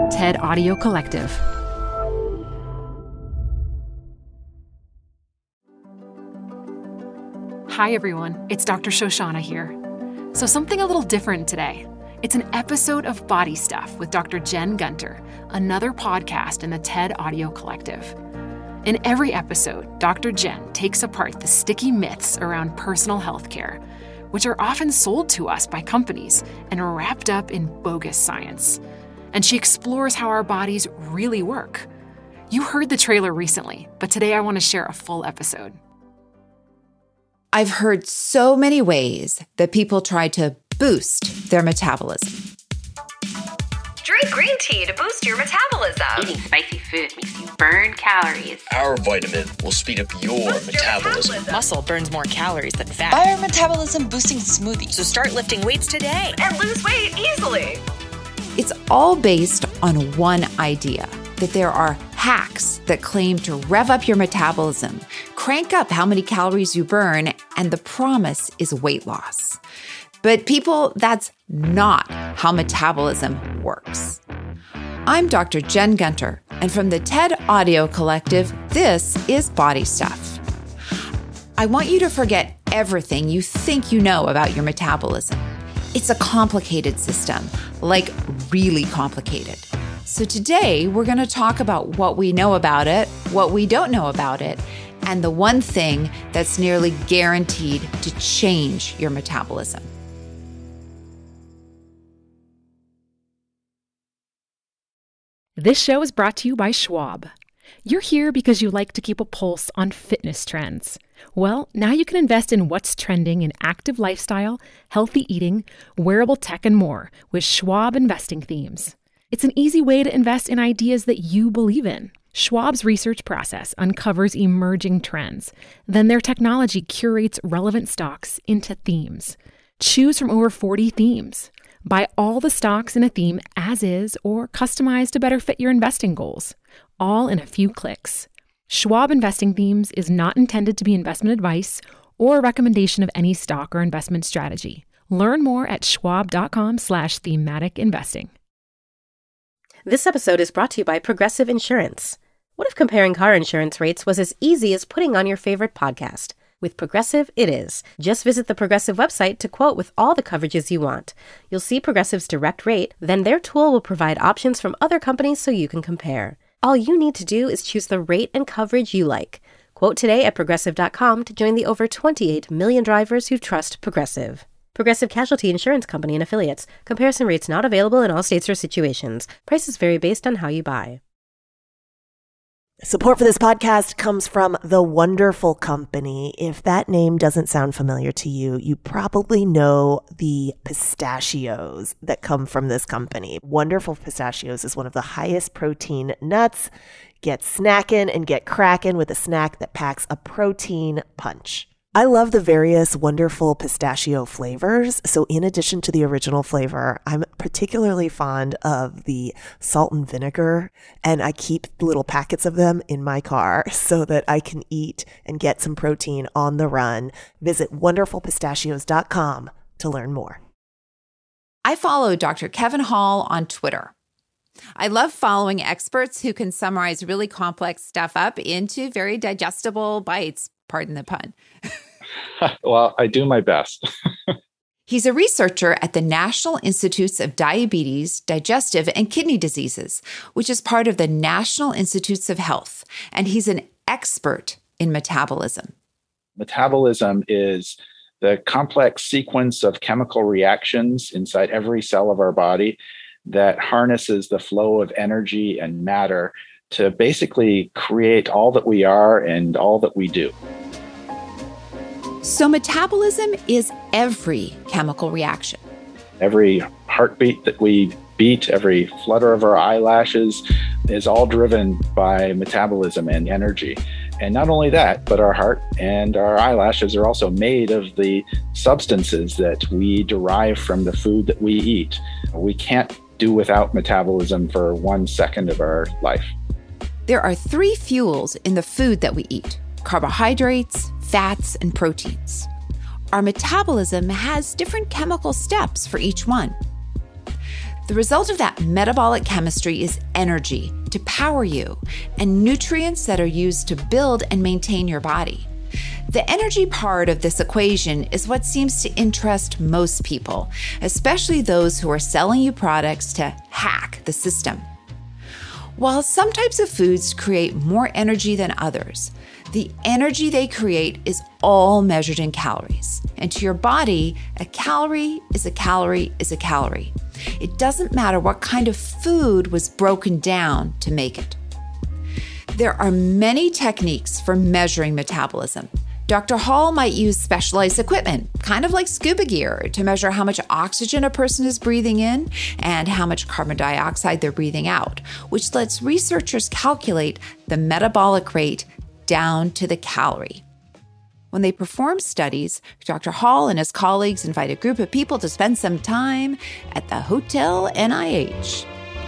TED Audio Collective. Hi, everyone. It's Dr. Shoshana here. So something a little different today. It's an episode of Body Stuff with Dr. Jen Gunter, another podcast in the TED Audio Collective. In every episode, Dr. Jen takes apart the sticky myths around personal health care, which are often sold to us by companies and wrapped up in bogus science. And she explores how our bodies really work. You heard the trailer recently, but today I want to share a full episode. I've heard so many ways that people try to boost their metabolism. Drink green tea to boost your metabolism. Eating spicy food makes you burn calories. Our vitamin will speed up your metabolism. Muscle burns more calories than fat. Buy our metabolism-boosting smoothie. So start lifting weights today. And lose weight easily. It's all based on one idea, that there are hacks that claim to rev up your metabolism, crank up how many calories you burn, and the promise is weight loss. But people, that's not how metabolism works. I'm Dr. Jen Gunter, and from the TED Audio Collective, this is Body Stuff. I want you to forget everything you think you know about your metabolism. It's a complicated system, like really complicated. So today, we're going to talk about what we know about it, what we don't know about it, and the one thing that's nearly guaranteed to change your metabolism. This show is brought to you by Schwab. You're here because you like to keep a pulse on fitness trends. Well, now you can invest in what's trending in active lifestyle, healthy eating, wearable tech, and more with Schwab investing themes. It's an easy way to invest in ideas that you believe in. Schwab's research process uncovers emerging trends. Then their technology curates relevant stocks into themes. Choose from over 40 themes. Buy all the stocks in a theme as is or customize to better fit your investing goals, all in a few clicks. Schwab Investing Themes is not intended to be investment advice or a recommendation of any stock or investment strategy. Learn more at schwab.com/thematic investing. This episode is brought to you by Progressive Insurance. What if comparing car insurance rates was as easy as putting on your favorite podcast? With Progressive, it is. Just visit the Progressive website to quote with all the coverages you want. You'll see Progressive's direct rate, then their tool will provide options from other companies so you can compare. All you need to do is choose the rate and coverage you like. Quote today at Progressive.com to join the over 28 million drivers who trust Progressive. Progressive Casualty Insurance Company and Affiliates. Comparison rates not available in all states or situations. Prices vary based on how you buy. Support for this podcast comes from The Wonderful Company. If that name doesn't sound familiar to you, you probably know the pistachios that come from this company. Wonderful Pistachios is one of the highest protein nuts. Get snacking and get cracking with a snack that packs a protein punch. I love the various wonderful pistachio flavors. So in addition to the original flavor, I'm particularly fond of the salt and vinegar, and I keep little packets of them in my car so that I can eat and get some protein on the run. Visit wonderfulpistachios.com to learn more. I follow Dr. Kevin Hall on Twitter. I love following experts who can summarize really complex stuff up into very digestible bites. Pardon the pun. Well, I do my best. He's a researcher at the National Institutes of Diabetes, Digestive, and Kidney Diseases, which is part of the National Institutes of Health, and he's an expert in metabolism. Metabolism is the complex sequence of chemical reactions inside every cell of our body that harnesses the flow of energy and matter to basically create all that we are and all that we do. So metabolism is every chemical reaction. Every heartbeat that we beat, every flutter of our eyelashes is all driven by metabolism and energy. And not only that, but our heart and our eyelashes are also made of the substances that we derive from the food that we eat. We can't do without metabolism for 1 second of our life. There are 3 fuels in the food that we eat: carbohydrates, fats, and proteins. Our metabolism has different chemical steps for each one. The result of that metabolic chemistry is energy to power you and nutrients that are used to build and maintain your body. The energy part of this equation is what seems to interest most people, especially those who are selling you products to hack the system. While some types of foods create more energy than others, the energy they create is all measured in calories. And to your body, a calorie is a calorie is a calorie. It doesn't matter what kind of food was broken down to make it. There are many techniques for measuring metabolism. Dr. Hall might use specialized equipment, kind of like scuba gear, to measure how much oxygen a person is breathing in and how much carbon dioxide they're breathing out, which lets researchers calculate the metabolic rate down to the calorie. When they perform studies, Dr. Hall and his colleagues invite a group of people to spend some time at the Hotel NIH.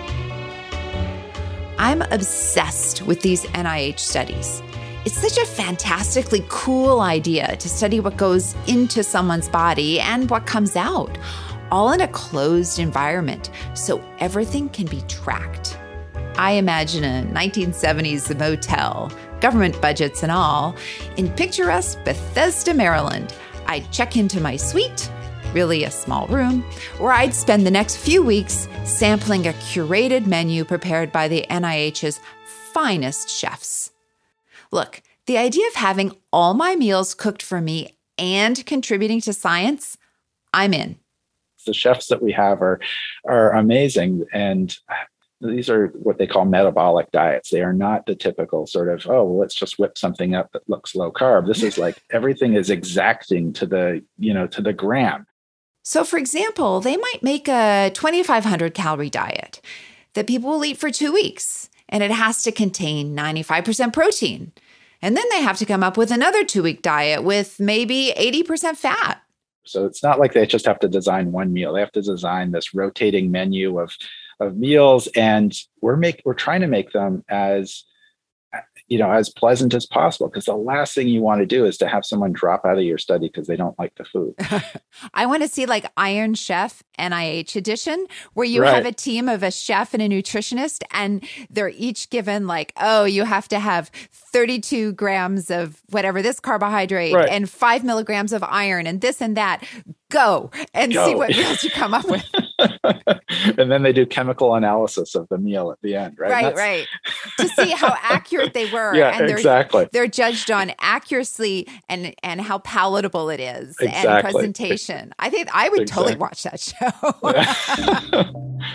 I'm obsessed with these NIH studies. It's such a fantastically cool idea to study what goes into someone's body and what comes out, all in a closed environment, so everything can be tracked. I imagine a 1970s motel, government budgets and all, in picturesque Bethesda, Maryland. I'd check into my suite, really a small room, where I'd spend the next few weeks sampling a curated menu prepared by the NIH's finest chefs. Look, the idea of having all my meals cooked for me and contributing to science, I'm in. The chefs that we have are amazing, and these are what they call metabolic diets. They are not the typical sort of, oh, well, let's just whip something up that looks low carb. This is like everything is exacting to the gram. So for example, they might make a 2,500 calorie diet that people will eat for 2 weeks, and it has to contain 95% protein. And then they have to come up with another 2-week diet with maybe 80% fat. So it's not like they just have to design one meal. They have to design this rotating menu of meals, and we're trying to make them as pleasant as possible, because the last thing you want to do is to have someone drop out of your study because they don't like the food. I want to see like Iron Chef NIH edition, where you have a team of a chef and a nutritionist, and they're each given like, oh, you have to have 32 grams of whatever, this carbohydrate and 5 milligrams of iron and this and that. Go and see what meals you come up with. And then they do chemical analysis of the meal at the end, right? Right. To see how accurate they were. Yeah, and exactly. They're judged on accuracy and how palatable it is and presentation. I think I would totally watch that show.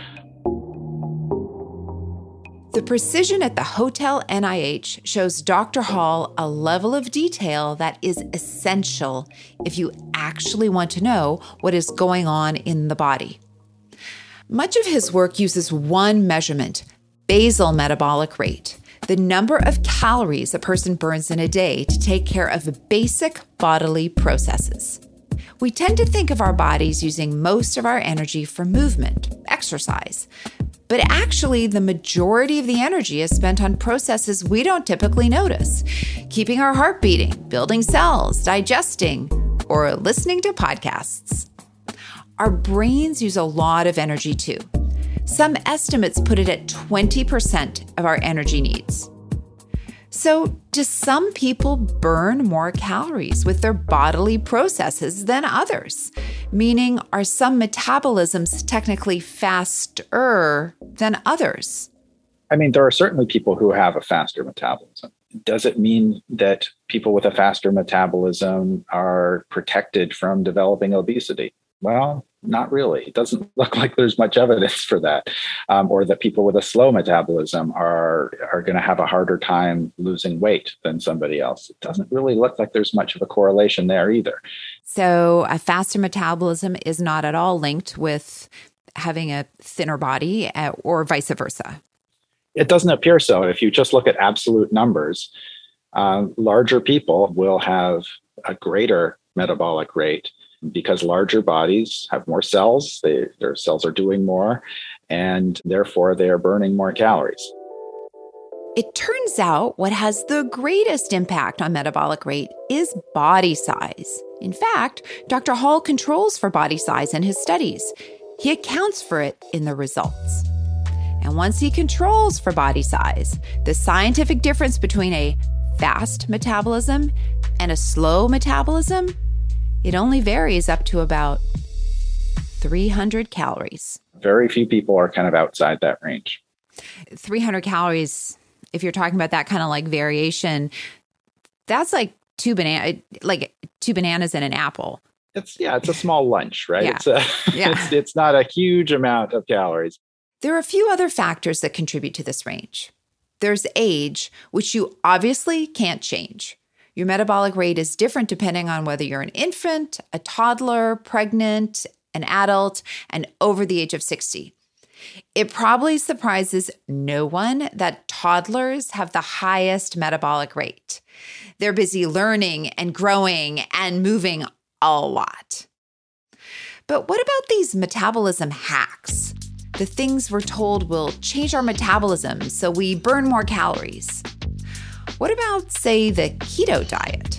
The precision at the Hotel NIH shows Dr. Hall a level of detail that is essential if you actually want to know what is going on in the body. Much of his work uses one measurement, basal metabolic rate, the number of calories a person burns in a day to take care of basic bodily processes. We tend to think of our bodies using most of our energy for movement, exercise. But actually, the majority of the energy is spent on processes we don't typically notice, keeping our heart beating, building cells, digesting, or listening to podcasts. Our brains use a lot of energy too. Some estimates put it at 20% of our energy needs. So, do some people burn more calories with their bodily processes than others? Meaning, are some metabolisms technically faster than others? I mean, there are certainly people who have a faster metabolism. Does it mean that people with a faster metabolism are protected from developing obesity? Well, not really. It doesn't look like there's much evidence for that, or that people with a slow metabolism are going to have a harder time losing weight than somebody else. It doesn't really look like there's much of a correlation there either. So a faster metabolism is not at all linked with having a thinner body or vice versa. It doesn't appear so. If you just look at absolute numbers, larger people will have a greater metabolic rate, because larger bodies have more cells, their cells are doing more, and therefore they are burning more calories. It turns out what has the greatest impact on metabolic rate is body size. In fact, Dr. Hall controls for body size in his studies. he accounts for it in the results. And once he controls for body size, the scientific difference between a fast metabolism and a slow metabolism, it only varies up to about 300 calories. Very few people are kind of outside that range. 300 calories, if you're talking about that kind of like variation, that's like two bananas and an apple. It's a small lunch, right? Yeah. It's not a huge amount of calories. There are a few other factors that contribute to this range. There's age, which you obviously can't change. Your metabolic rate is different depending on whether you're an infant, a toddler, pregnant, an adult, and over the age of 60. It probably surprises no one that toddlers have the highest metabolic rate. They're busy learning and growing and moving a lot. But what about these metabolism hacks? The things we're told will change our metabolism so we burn more calories. What about, say, the keto diet?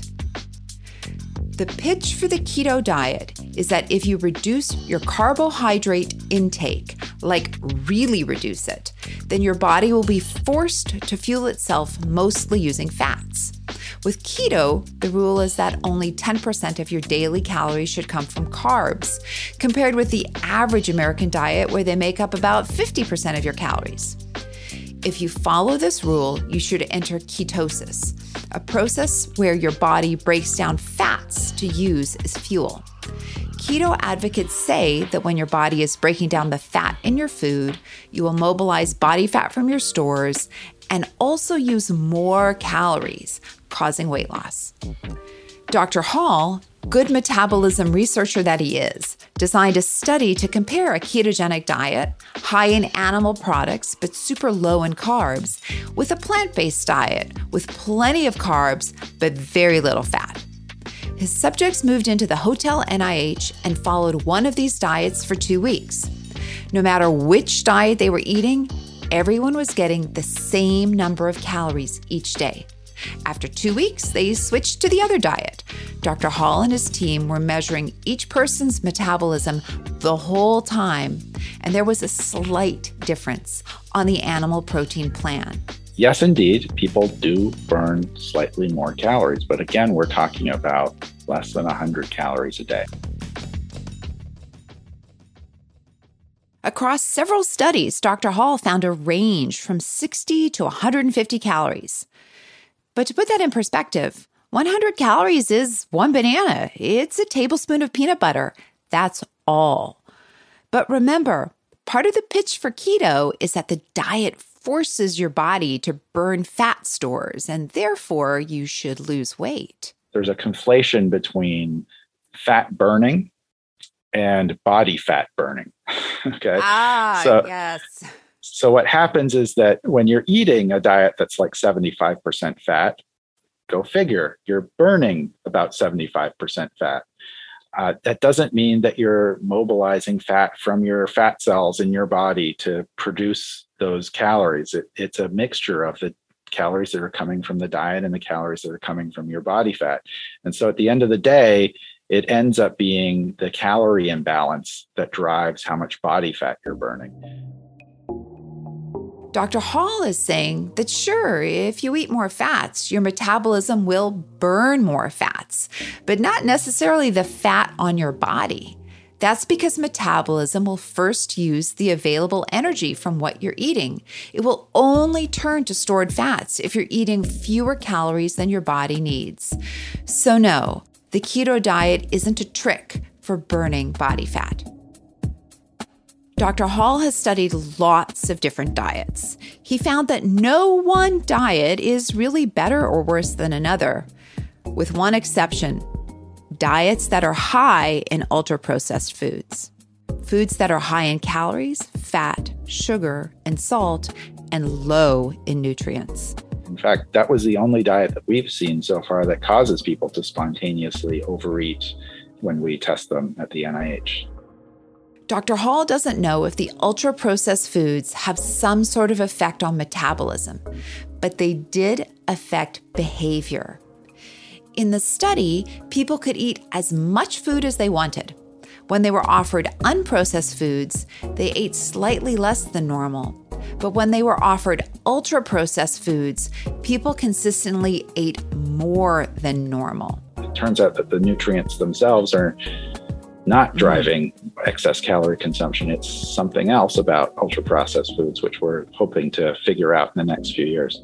The pitch for the keto diet is that if you reduce your carbohydrate intake, like really reduce it, then your body will be forced to fuel itself mostly using fats. With keto, the rule is that only 10% of your daily calories should come from carbs, compared with the average American diet where they make up about 50% of your calories. If you follow this rule, you should enter ketosis, a process where your body breaks down fats to use as fuel. Keto advocates say that when your body is breaking down the fat in your food, you will mobilize body fat from your stores and also use more calories, causing weight loss. Dr. Hall, good metabolism researcher that he is, designed a study to compare a ketogenic diet, high in animal products but super low in carbs, with a plant-based diet with plenty of carbs but very little fat. His subjects moved into the Hotel NIH and followed one of these diets for 2 weeks. No matter which diet they were eating, everyone was getting the same number of calories each day. After 2 weeks, they switched to the other diet. Dr. Hall and his team were measuring each person's metabolism the whole time, and there was a slight difference on the animal protein plan. Yes, indeed, people do burn slightly more calories, but again, we're talking about less than 100 calories a day. Across several studies, Dr. Hall found a range from 60 to 150 calories. But to put that in perspective, 100 calories is one banana. It's a tablespoon of peanut butter. That's all. But remember, part of the pitch for keto is that the diet forces your body to burn fat stores, and therefore you should lose weight. There's a conflation between fat burning and body fat burning. Okay. Yes. So what happens is that when you're eating a diet that's like 75% fat, go figure, you're burning about 75% fat. That doesn't mean that you're mobilizing fat from your fat cells in your body to produce those calories. It's a mixture of the calories that are coming from the diet and the calories that are coming from your body fat. And so at the end of the day, it ends up being the calorie imbalance that drives how much body fat you're burning. Dr. Hall is saying that sure, if you eat more fats, your metabolism will burn more fats, but not necessarily the fat on your body. That's because metabolism will first use the available energy from what you're eating. It will only turn to stored fats if you're eating fewer calories than your body needs. So no, the keto diet isn't a trick for burning body fat. Dr. Hall has studied lots of different diets. He found that no one diet is really better or worse than another, with one exception: diets that are high in ultra-processed foods. Foods that are high in calories, fat, sugar, and salt, and low in nutrients. In fact, that was the only diet that we've seen so far that causes people to spontaneously overeat when we test them at the NIH. Dr. Hall doesn't know if the ultra-processed foods have some sort of effect on metabolism, but they did affect behavior. In the study, people could eat as much food as they wanted. When they were offered unprocessed foods, they ate slightly less than normal. But when they were offered ultra-processed foods, people consistently ate more than normal. It turns out that the nutrients themselves are not driving excess calorie consumption. It's something else about ultra-processed foods, which we're hoping to figure out in the next few years.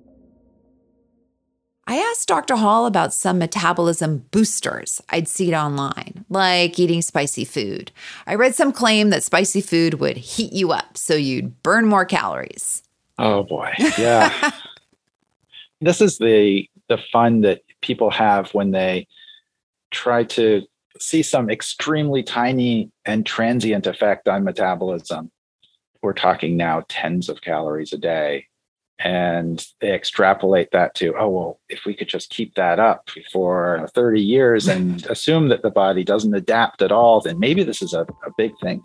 I asked Dr. Hall about some metabolism boosters I'd seen online, like eating spicy food. I read some claim that spicy food would heat you up so you'd burn more calories. Oh boy, yeah. This is the fun that people have when they try to see some extremely tiny and transient effect on metabolism. We're talking now tens of calories a day. And they extrapolate that to, oh, well, if we could just keep that up for 30 years and assume that the body doesn't adapt at all, then maybe this is a big thing.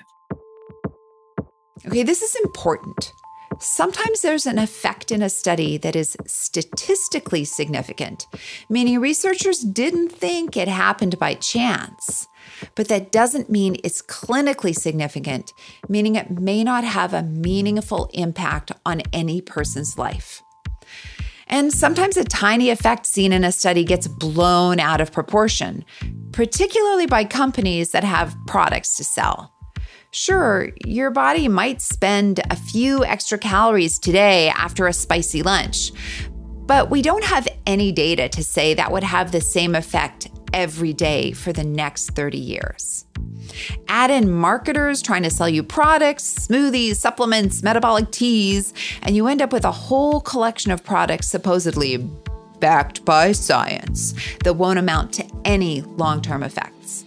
Okay, this is important. Sometimes there's an effect in a study that is statistically significant, meaning researchers didn't think it happened by chance. But that doesn't mean it's clinically significant, meaning it may not have a meaningful impact on any person's life. And sometimes a tiny effect seen in a study gets blown out of proportion, particularly by companies that have products to sell. Sure, your body might spend a few extra calories today after a spicy lunch, but we don't have any data to say that would have the same effect every day for the next 30 years. Add in marketers trying to sell you products, smoothies, supplements, metabolic teas, and you end up with a whole collection of products supposedly backed by science that won't amount to any long-term effects.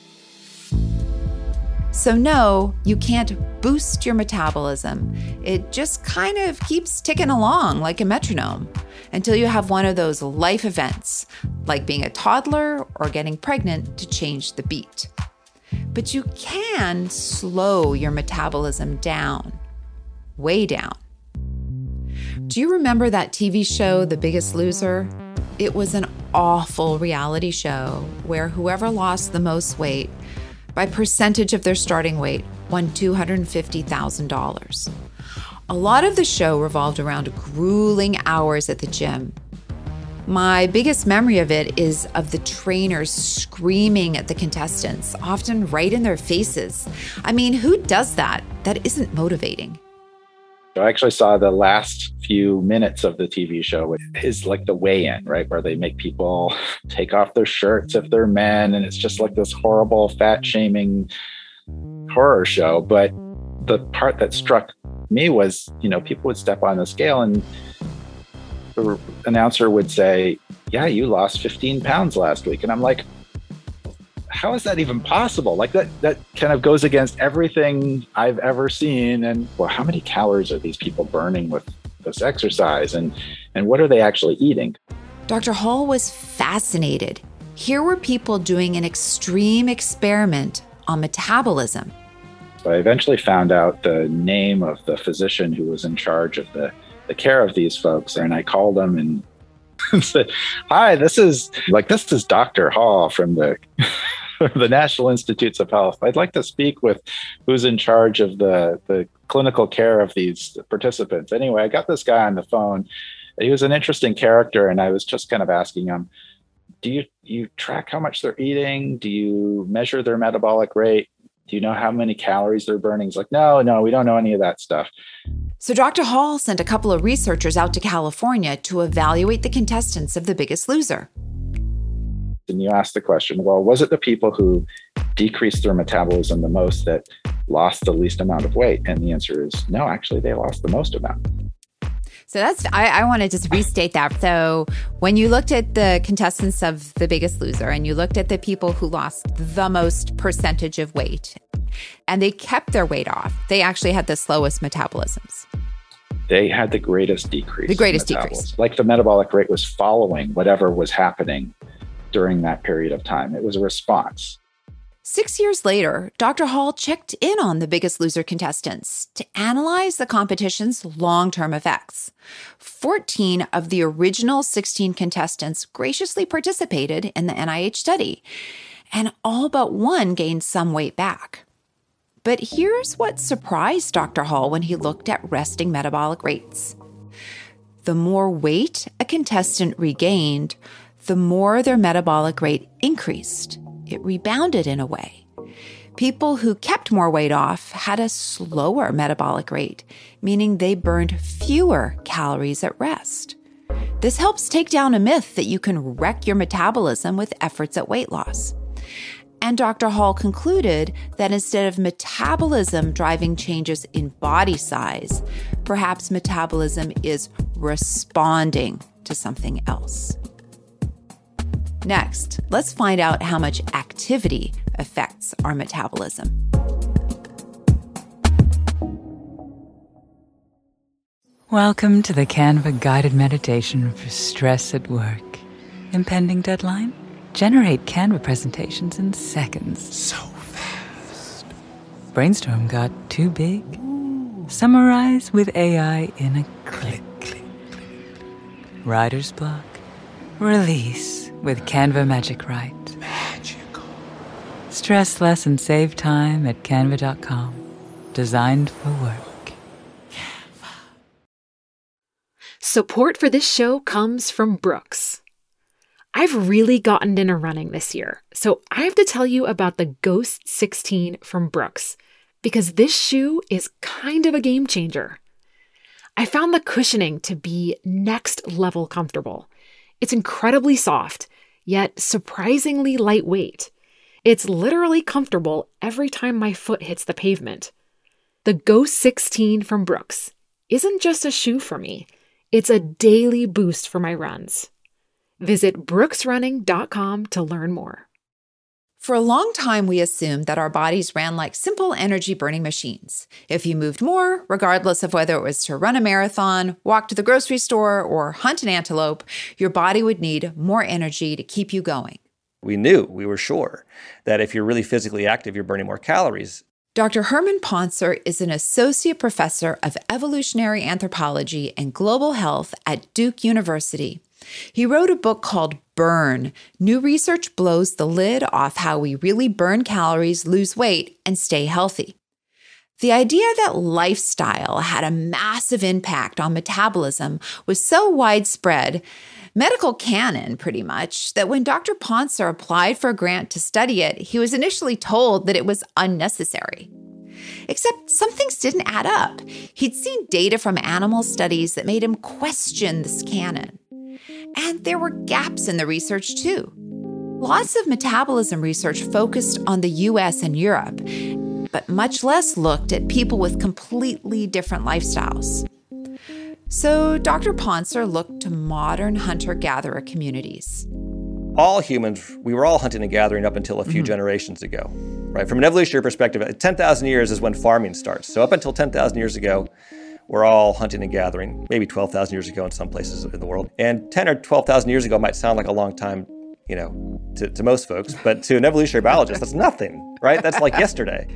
So no, you can't boost your metabolism. It just kind of keeps ticking along like a metronome until you have one of those life events, like being a toddler or getting pregnant, to change the beat. But you can slow your metabolism down, way down. Do you remember that TV show, The Biggest Loser? It was an awful reality show where whoever lost the most weight by percentage of their starting weight won $250,000. A lot of the show revolved around grueling hours at the gym. My biggest memory of it is of the trainers screaming at the contestants, often right in their faces. I mean, who does that? That isn't motivating. I actually saw the last few minutes of the TV show, which is like the weigh-in, right? Where they make people take off their shirts if they're men. And it's just like this horrible fat shaming horror show. But the part that struck me was, people would step on the scale and the announcer would say, yeah, you lost 15 pounds last week. And I'm like, how is that even possible? Like that kind of goes against everything I've ever seen. And well, how many calories are these people burning with this exercise? And what are they actually eating? Dr. Hall was fascinated. Here were people doing an extreme experiment on metabolism. So I eventually found out the name of the physician who was in charge of the care of these folks. And I called him and said, hi, this is Dr. Hall from the National Institutes of Health. I'd like to speak with who's in charge of the clinical care of these participants. Anyway, I got this guy on the phone. He was an interesting character, and I was just kind of asking him, do you track how much they're eating? Do you measure their metabolic rate? Do you know how many calories they're burning? He's like, no, we don't know any of that stuff. So Dr. Hall sent a couple of researchers out to California to evaluate the contestants of The Biggest Loser. And you ask the question, well, was it the people who decreased their metabolism the most that lost the least amount of weight? And the answer is no, actually, they lost the most amount. So I want to just restate that. So when you looked at the contestants of The Biggest Loser and you looked at the people who lost the most percentage of weight and they kept their weight off, they actually had the slowest metabolisms. They had the greatest decrease. The greatest decrease. Like the metabolic rate was following whatever was happening during that period of time. It was a response. 6 years later, Dr. Hall checked in on The Biggest Loser contestants to analyze the competition's long-term effects. 14 of the original 16 contestants graciously participated in the NIH study. and all but one gained some weight back. But here's what surprised Dr. Hall when he looked at resting metabolic rates. The more weight a contestant regained, the more their metabolic rate increased. It rebounded in a way. People who kept more weight off had a slower metabolic rate, meaning they burned fewer calories at rest. This helps take down a myth that you can wreck your metabolism with efforts at weight loss. And Dr. Hall concluded that instead of metabolism driving changes in body size, perhaps metabolism is responding to something else. Next, let's find out how much activity affects our metabolism. Welcome to the Canva guided meditation for stress at work. Impending deadline? Generate Canva presentations in seconds. So fast. Brainstorm got too big? Summarize with AI in a click. Writer's block? Release with Canva Magic Write. Magical. Stress less and save time at canva.com. Designed for work. Canva. Support for this show comes from Brooks. I've really gotten into running this year, so I have to tell you about the Ghost 16 from Brooks, because this shoe is kind of a game changer. I found the cushioning to be next level comfortable. It's incredibly soft, yet surprisingly lightweight. It's literally comfortable every time my foot hits the pavement. The Ghost 16 from Brooks isn't just a shoe for me, it's a daily boost for my runs. Visit brooksrunning.com to learn more. For a long time, we assumed that our bodies ran like simple energy-burning machines. If you moved more, regardless of whether it was to run a marathon, walk to the grocery store, or hunt an antelope, your body would need more energy to keep you going. We were sure that if you're really physically active, you're burning more calories. Dr. Herman Pontzer is an associate professor of evolutionary anthropology and global health at Duke University. He wrote a book called Burn. New research blows the lid off how we really burn calories, lose weight, and stay healthy. The idea that lifestyle had a massive impact on metabolism was so widespread, medical canon pretty much, that when Dr. Pontzer applied for a grant to study it, he was initially told that it was unnecessary. Except some things didn't add up. He'd seen data from animal studies that made him question this canon. And there were gaps in the research, too. Lots of metabolism research focused on the US and Europe, but much less looked at people with completely different lifestyles. So Dr. Pontzer looked to modern hunter-gatherer communities. All humans, we were all hunting and gathering up until a few generations ago, right? From an evolutionary perspective, 10,000 years is when farming starts. So up until 10,000 years ago, we're all hunting and gathering, maybe 12,000 years ago in some places in the world. And 10 or 12,000 years ago might sound like a long time, to most folks, but to an evolutionary biologist, that's nothing, right? That's like yesterday.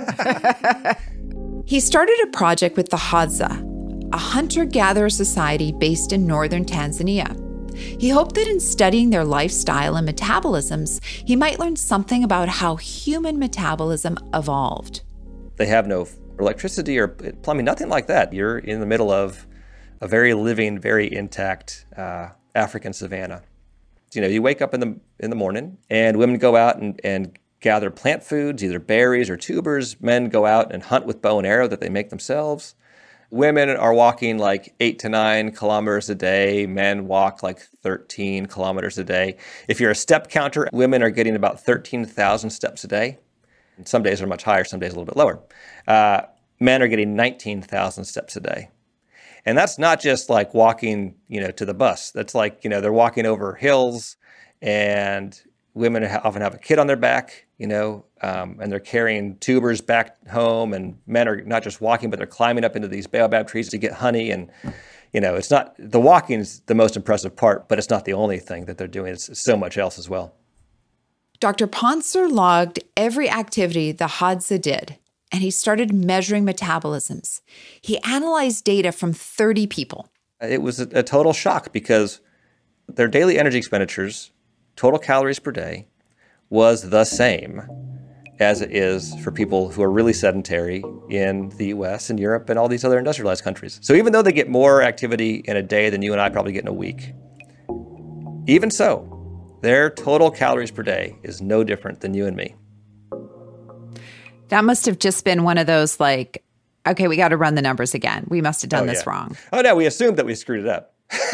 He started a project with the Hadza, a hunter-gatherer society based in northern Tanzania. He hoped that in studying their lifestyle and metabolisms, he might learn something about how human metabolism evolved. They have no electricity or plumbing, nothing like that. You're in the middle of a very living, very intact African savanna. You wake up in the morning, and women go out and gather plant foods, either berries or tubers. Men go out and hunt with bow and arrow that they make themselves. Women are walking like 8 to 9 kilometers a day. Men walk like 13 kilometers a day. If you're a step counter, women are getting about 13,000 steps a day. And some days are much higher, some days a little bit lower. Men are getting 19,000 steps a day. And that's not just like walking, to the bus. That's like, they're walking over hills, and women often have a kid on their back, and they're carrying tubers back home, and men are not just walking, but they're climbing up into these baobab trees to get honey. And, it's not, the walking is the most impressive part, but it's not the only thing that they're doing. It's so much else as well. Dr. Pontzer logged every activity the Hadza did, and he started measuring metabolisms. He analyzed data from 30 people. It was a total shock because their daily energy expenditures, total calories per day, was the same as it is for people who are really sedentary in the US and Europe and all these other industrialized countries. So even though they get more activity in a day than you and I probably get in a week, even so, their total calories per day is no different than you and me. That must have just been one of those like, okay, we got to run the numbers again. We must have done this wrong. Oh, no, we assumed that we screwed it up.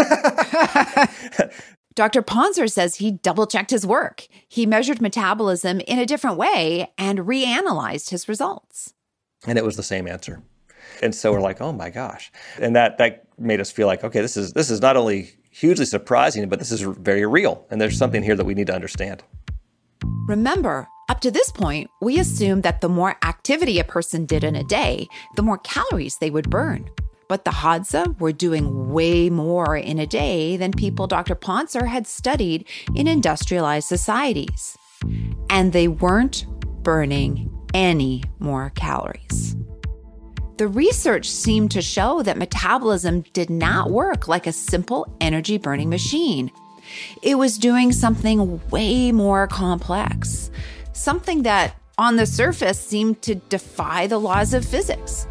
Dr. Ponser says he double-checked his work. He measured metabolism in a different way and reanalyzed his results. And it was the same answer. And so we're like, oh my gosh. And that made us feel like, okay, this is not only hugely surprising, but this is very real. And there's something here that we need to understand. Remember, up to this point, we assumed that the more activity a person did in a day, the more calories they would burn. But the Hadza were doing way more in a day than people Dr. Ponser had studied in industrialized societies. And they weren't burning any more calories. The research seemed to show that metabolism did not work like a simple energy-burning machine. It was doing something way more complex, something that, on the surface, seemed to defy the laws of physics.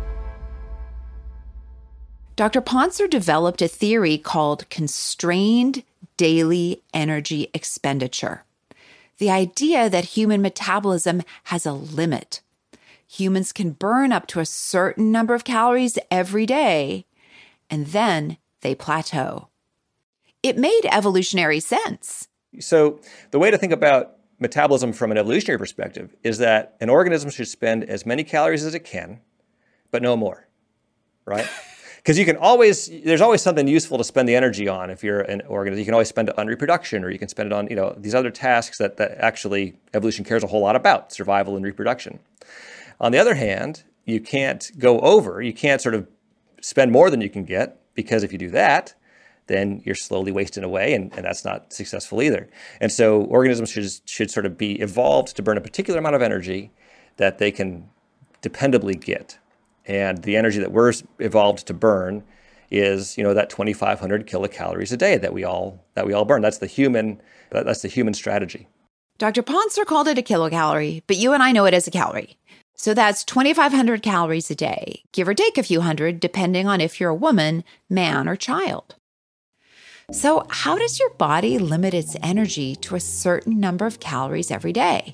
Dr. Ponser developed a theory called constrained daily energy expenditure. The idea that human metabolism has a limit. Humans can burn up to a certain number of calories every day, and then they plateau. It made evolutionary sense. So the way to think about metabolism from an evolutionary perspective is that an organism should spend as many calories as it can, but no more, right? Because there's always something useful to spend the energy on if you're an organism. You can always spend it on reproduction, or you can spend it on, these other tasks that actually evolution cares a whole lot about, survival and reproduction. On the other hand, you can't go over, you can't sort of spend more than you can get, because if you do that, then you're slowly wasting away, and that's not successful either. And so organisms should sort of be evolved to burn a particular amount of energy that they can dependably get. And the energy that we're evolved to burn is, that 2,500 kilocalories a day that we all burn. That's the human strategy. Dr. Ponser called it a kilocalorie, but you and I know it as a calorie. So that's 2,500 calories a day, give or take a few hundred, depending on if you're a woman, man, or child. So how does your body limit its energy to a certain number of calories every day?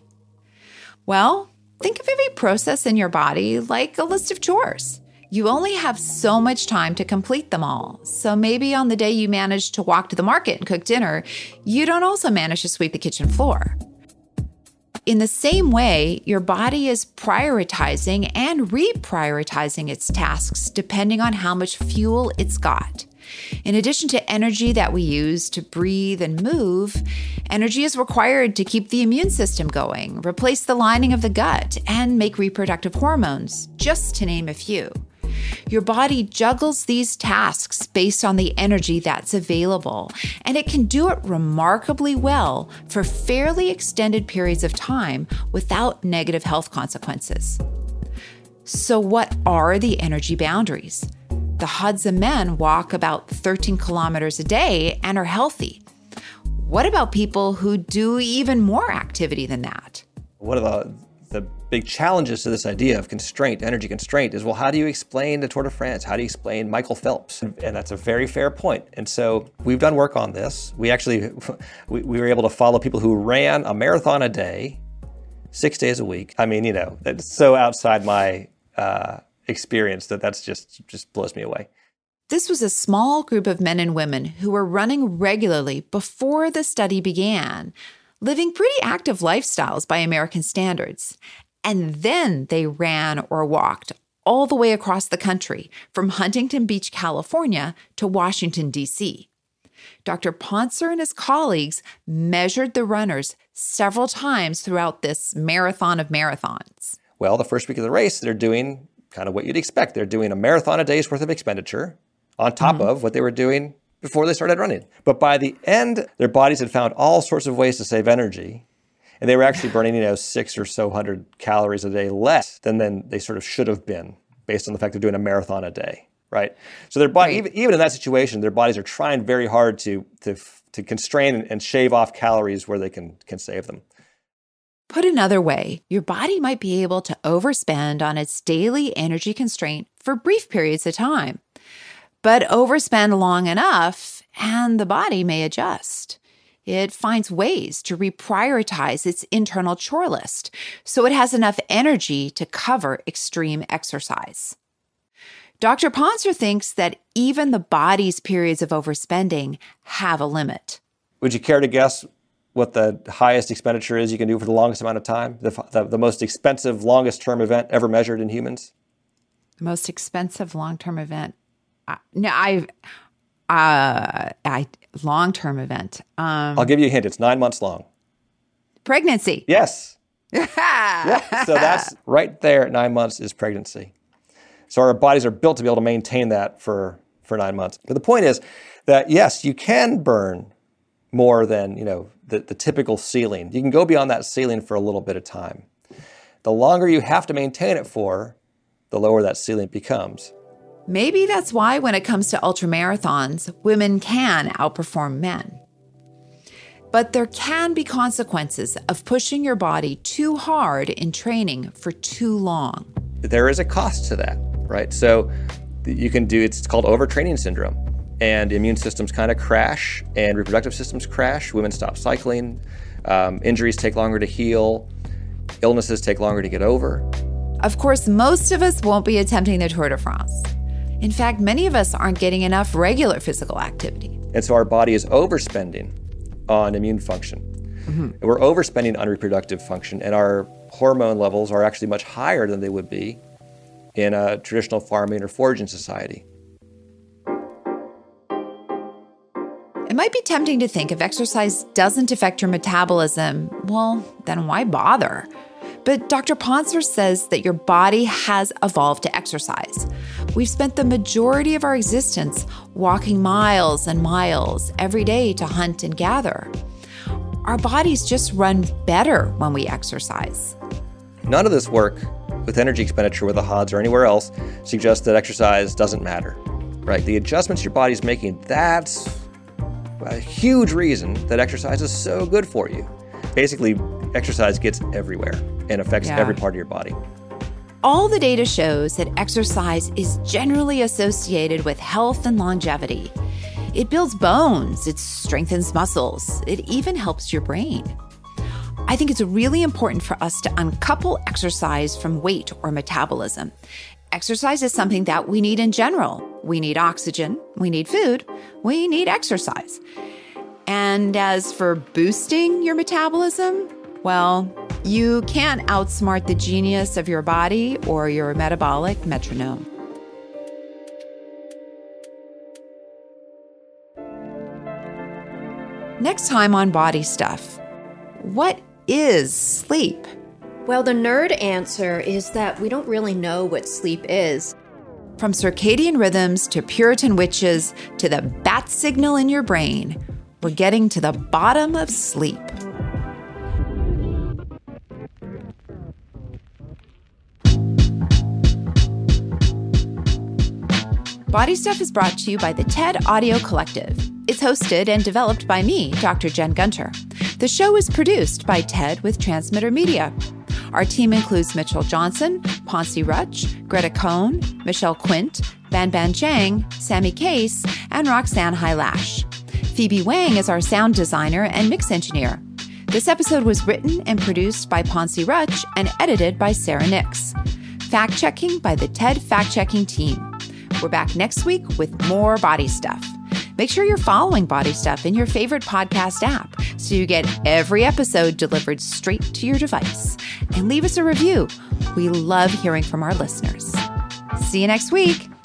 Well, think of every process in your body like a list of chores. You only have so much time to complete them all. So maybe on the day you manage to walk to the market and cook dinner, you don't also manage to sweep the kitchen floor. In the same way, your body is prioritizing and reprioritizing its tasks depending on how much fuel it's got. In addition to energy that we use to breathe and move, energy is required to keep the immune system going, replace the lining of the gut, and make reproductive hormones, just to name a few. Your body juggles these tasks based on the energy that's available, and it can do it remarkably well for fairly extended periods of time without negative health consequences. So what are the energy boundaries? The Hadza men walk about 13 kilometers a day and are healthy. What about people who do even more activity than that? One of the big challenges to this idea of constraint, energy constraint, is, well, how do you explain the Tour de France? How do you explain Michael Phelps? And that's a very fair point. And so we've done work on this. We actually, we were able to follow people who ran a marathon a day, 6 days a week. I mean, that's so outside my experience that's just blows me away. This was a small group of men and women who were running regularly before the study began, living pretty active lifestyles by American standards. And then they ran or walked all the way across the country, from Huntington Beach, California to Washington, D.C. Dr. Ponser and his colleagues measured the runners several times throughout this marathon of marathons. Well, the first week of the race, they're doing kind of what you'd expect. They're doing a marathon a day's worth of expenditure on top of what they were doing before they started running. But by the end, their bodies had found all sorts of ways to save energy. And they were actually burning, 600 or so calories a day less than they sort of should have been, based on the fact they're doing a marathon a day, right? So their body, even in that situation, their bodies are trying very hard to constrain and shave off calories where they can save them. Put another way, your body might be able to overspend on its daily energy constraint for brief periods of time, but overspend long enough and the body may adjust. It finds ways to reprioritize its internal chore list so it has enough energy to cover extreme exercise. Dr. Ponser thinks that even the body's periods of overspending have a limit. Would you care to guess what the highest expenditure is you can do for the longest amount of time? The most expensive, longest-term event ever measured in humans? The most expensive long-term event? Long-term event. I'll give you a hint. It's 9 months long. Pregnancy. Yes. Yeah. So that's right there at 9 months is pregnancy. So our bodies are built to be able to maintain that for 9 months. But the point is that, yes, you can burn more than, the typical ceiling. You can go beyond that ceiling for a little bit of time. The longer you have to maintain it for, the lower that ceiling becomes. Maybe that's why when it comes to ultramarathons, women can outperform men. But there can be consequences of pushing your body too hard in training for too long. There is a cost to that, right? So you can do, it's called overtraining syndrome. And immune systems kind of crash and reproductive systems crash. Women stop cycling. Injuries take longer to heal. Illnesses take longer to get over. Of course, most of us won't be attempting the Tour de France. In fact, many of us aren't getting enough regular physical activity. And so our body is overspending on immune function. Mm-hmm. We're overspending on reproductive function, and our hormone levels are actually much higher than they would be in a traditional farming or foraging society. It might be tempting to think if exercise doesn't affect your metabolism, well, then why bother? But Dr. Ponser says that your body has evolved to exercise. We've spent the majority of our existence walking miles and miles every day to hunt and gather. Our bodies just run better when we exercise. None of this work with energy expenditure with the HODs or anywhere else suggests that exercise doesn't matter, right? The adjustments your body's making, that's a huge reason that exercise is so good for you. Basically, exercise gets everywhere and affects every part of your body. All the data shows that exercise is generally associated with health and longevity. It builds bones, it strengthens muscles, it even helps your brain. I think it's really important for us to uncouple exercise from weight or metabolism. Exercise is something that we need in general. We need oxygen, we need food, we need exercise. And as for boosting your metabolism, well, you can't outsmart the genius of your body or your metabolic metronome. Next time on Body Stuff, what is sleep? Well, the nerd answer is that we don't really know what sleep is. From circadian rhythms to Puritan witches to the bat signal in your brain, we're getting to the bottom of sleep. Body Stuff is brought to you by the TED Audio Collective. It's hosted and developed by me, Dr. Jen Gunter. The show is produced by TED with Transmitter Media. Our team includes Mitchell Johnson, Ponce Rutch, Greta Cohn, Michelle Quint, Ban Ban Chang, Sammy Case, and Roxanne Hylash. Phoebe Wang is our sound designer and mix engineer. This episode was written and produced by Ponce Rutch and edited by Sarah Nix. Fact-checking by the TED Fact-Checking team. We're back next week with more Body Stuff. Make sure you're following Body Stuff in your favorite podcast app so you get every episode delivered straight to your device. And leave us a review. We love hearing from our listeners. See you next week.